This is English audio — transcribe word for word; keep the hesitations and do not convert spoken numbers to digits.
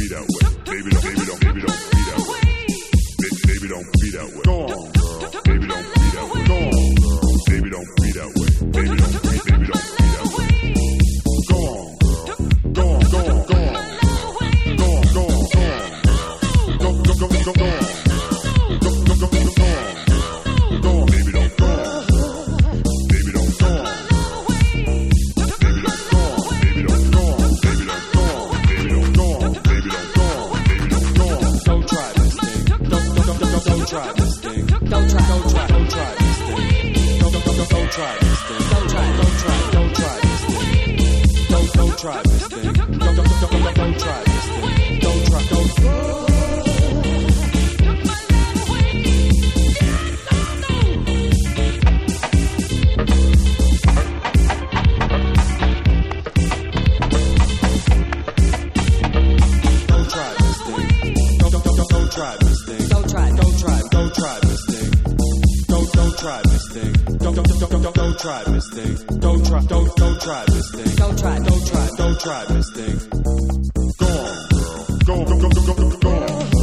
that way. Baby, don't, baby, don't, baby, don't be that way. Baby, don't be that way. Go on, girl. Baby, don't be that way. Go on, girl. Baby, don't be that way. Baby, don't, baby, don't be that way. Go on, girl. Go on, go on, go on. Go on, go on, go on. Go, go, go, go, go on. Go, go, go, go, go on. Go on, baby, don't go on. Baby, don't go on. Baby, don't go on. Baby, don't go on. Baby, don't go on. Baby, don't go on. Baby, don't go on. Baby, don't go on. Don't try this thing. Don't, don't, don't, don't, don't try this thing. Don't try, don't try, don't try this thing. Don't, don't, don't, don't try this thing. Don't try, don't try, don't try this thing. Don't, don't try this thing. Don't, don't, don't, don't, don't try this thing. Don't try, don't try. Try this thing. Don't try, don't try, don't try this thing. Don't, don't try this thing. Don't, don't, don't, don't, don't, don't try this thing. Don't try, don't, don't try this thing. Don't try, don't try, don't try this thing. Go on, girl. Go, go, go, go, go, go, go on.